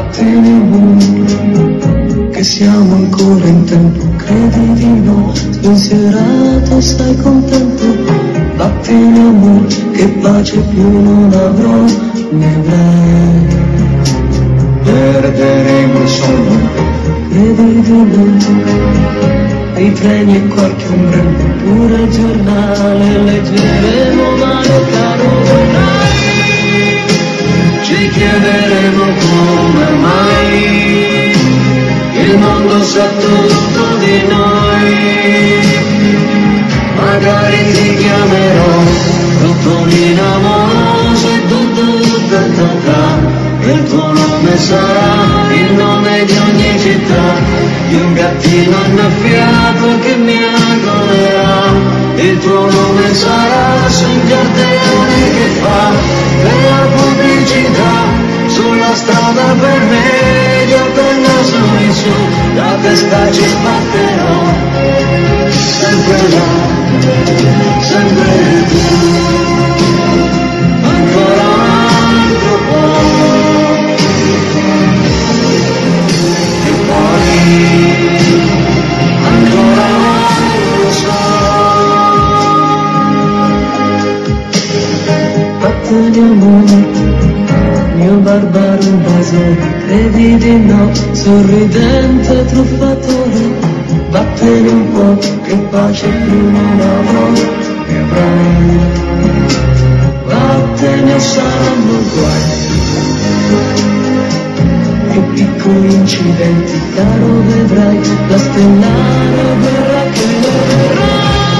batte nel muro, che siamo ancora in tempo, credi di no, spensierato stai contento, batte l'amore, che pace più non avrò, ne avrai. Perderemo il sonno, credi di no, i treni e qualche ombrello, pure il giornale leggeremo, ma lo caro vorrai. Ci chiederemo come mai il mondo sa tutto di noi. Magari ti chiamerò Rotolino amoroso e il tuo nome sarà il nome di ogni città, di un gattino annaffiato che mi agolerà. Il tuo nome sarà su un cartellone che fa della pubblicità, sulla strada per me, io col naso in su, la testa ci sbatterò, sempre là, sempre tu, ancora un altro po', e poi ancora non lo so. Batte di amore, mio barbaro invasore, credi di no, sorridente truffatore, vattene un po', che pace più non avrò, ne avrai. Vattene saranno guai, più piccoli incidenti, caro vedrai, la stellare verrà che verrà,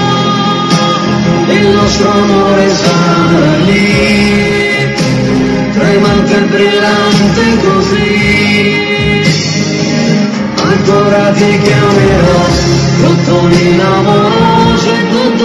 il nostro amore sarà lì, tremante e brillante così, ancora ti chiamerò Rotolino amoroso e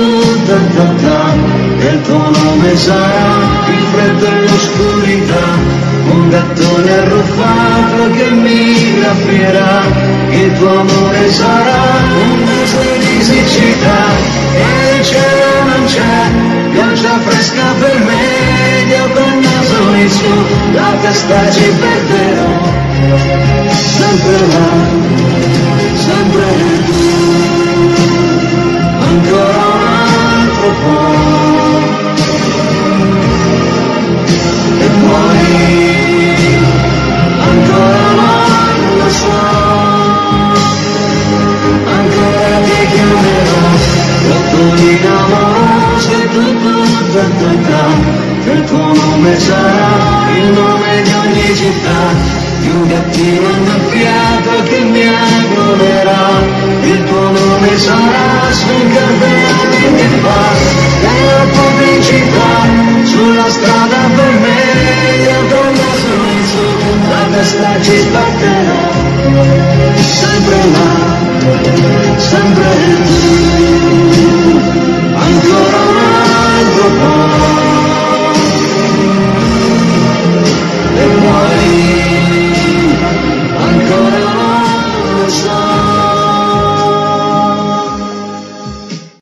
e il tuo nome sarà il freddo e l'oscurità, un gattone arruffato che mi graffierà. Il tuo amore sarà un mese di siccità e il cielo non c'è, pioggia fresca per me, io col naso in su, la testa ci perderò, sempre là, sempre tu, ancora un altro po', e poi ancora non lo so, ancora ti chiamerò Rotolino amoroso e che il tuo nome sarà il nome di ogni città, di un gattino annaffiato che mi agolerà. Il tuo nome sarà su un cartellone che fa della pubblicità, sulla strada per me, io col naso in su, la testa ci sbatterò, sempre là, sempre tu.